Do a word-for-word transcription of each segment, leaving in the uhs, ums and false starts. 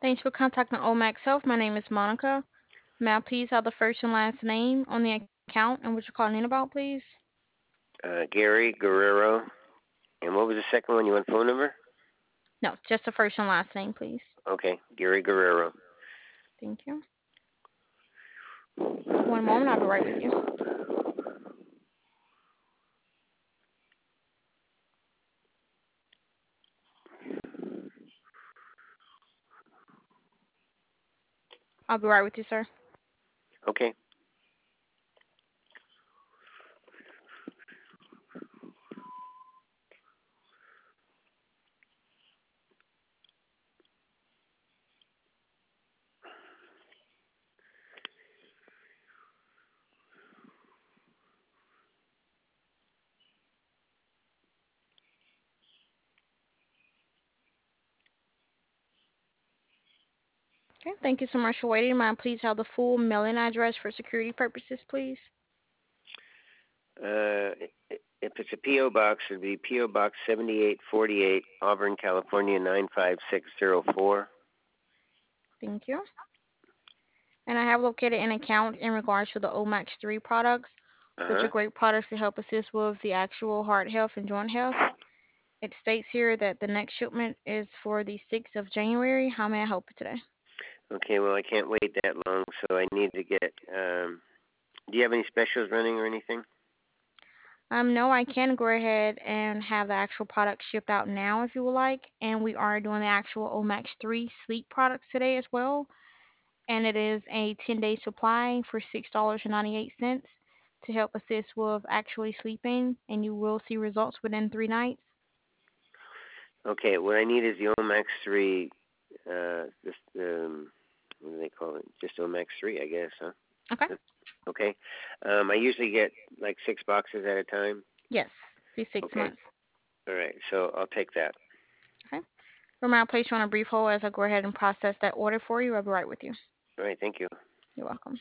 Thanks for contacting Omax Health. My name is Monica. May I please have the first and last name on the account and what you're calling in about, please? Uh, Gary Guerrero. And what was the second one? You want phone number? No, just the first and last name, please. Okay, Gary Guerrero. Thank you. One moment, I'll be right with you. I'll be right with you, sir. Okay. Okay, thank you so much for waiting. May I please have the full mailing address for security purposes, please? Uh, if it's a P O box, it'd be P O Box seventy-eight forty-eight, Auburn, California nine five six zero four. Thank you. And I have located an account in regards to the Omax three products, which are Uh-huh. great products to help assist with the actual heart health and joint health. It states here that the next shipment is for the sixth of January. How may I help you today? Okay, well, I can't wait that long, so I need to get, um, do you have any specials running or anything? Um, no, I can go ahead and have the actual product shipped out now if you would like. And we are doing the actual Omax three sleep products today as well. And it is a ten day supply for six dollars and ninety-eight cents to help assist with actually sleeping. And you will see results within three nights. Okay, what I need is the Omax three, uh, this, um, what do they call it? Just Omax three, I guess, huh? Okay. Okay. Um, I usually get like six boxes at a time. Yes. See six Okay. months. All right, so I'll take that. Okay. Remember, I'll place you on a brief hold as I go ahead and process that order for you. I'll be right with you. All right, thank you. You're welcome.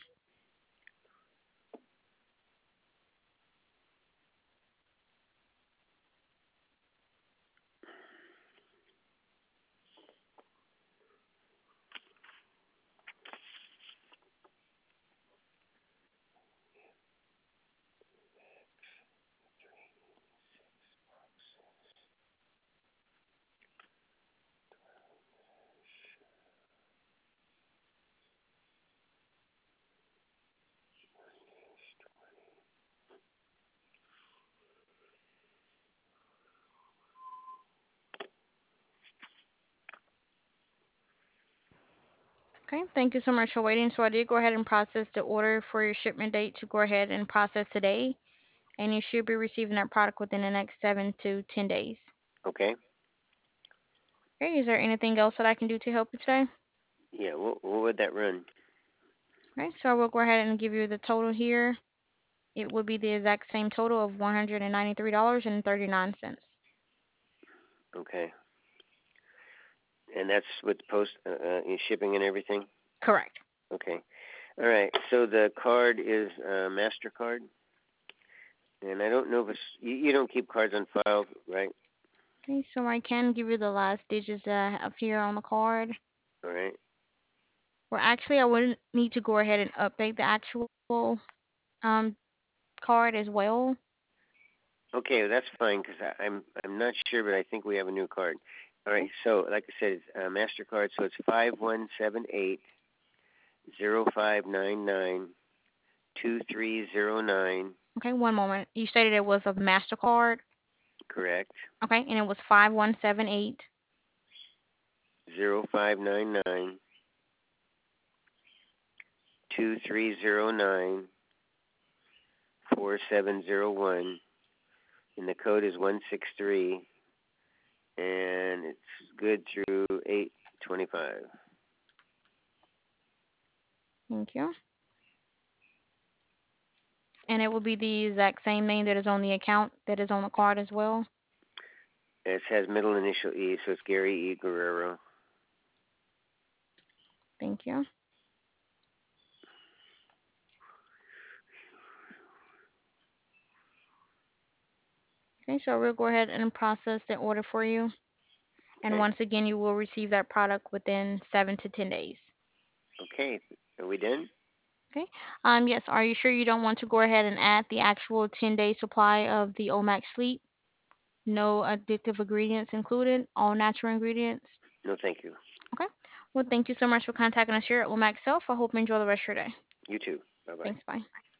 Okay, thank you so much for waiting. So I did go ahead and process the order for your shipment date to go ahead and process today, and you should be receiving that product within the next seven to ten days. Okay. Okay, is there anything else that I can do to help you today? Yeah, what, what would that run? Okay, so I will go ahead and give you the total here. It would be the exact same total of one hundred ninety-three dollars and thirty-nine cents. Okay. And that's with post uh, uh, shipping and everything? Correct. Okay. All right, so the card is uh, MasterCard? And I don't know if it's, you, you don't keep cards on file, right? Okay, so I can give you the last digits that I have here on the card. All right. Well, actually, I would need to go ahead and update the actual um, card as well. Okay, that's fine because I'm I'm not sure, but I think we have a new card. All right, so like I said, it's uh, Mastercard. So it's five one seven eight zero five nine nine two three zero nine. Okay, one moment. You stated it was a MasterCard. Correct. Okay, and it was five one seven eight. Zero five nine nine two three zero nine four seven zero one, and the code is one six three, and it's good through eight twenty five. Thank you. And it will be the exact same name that is on the account that is on the card as well. It has middle initial E, so it's Gary E. Guerrero. Thank you. Okay, so we'll go ahead and process the order for you. And Okay. once again, you will receive that product within seven to ten days. Okay. Are we done? Okay. Um, yes. Are you sure you don't want to go ahead and add the actual ten day supply of the Omax Sleep? No addictive ingredients included, all natural ingredients. No, thank you. Okay. Well, thank you so much for contacting us here at Omax Self. I hope you enjoy the rest of your day. You too. Bye bye. Thanks. Bye.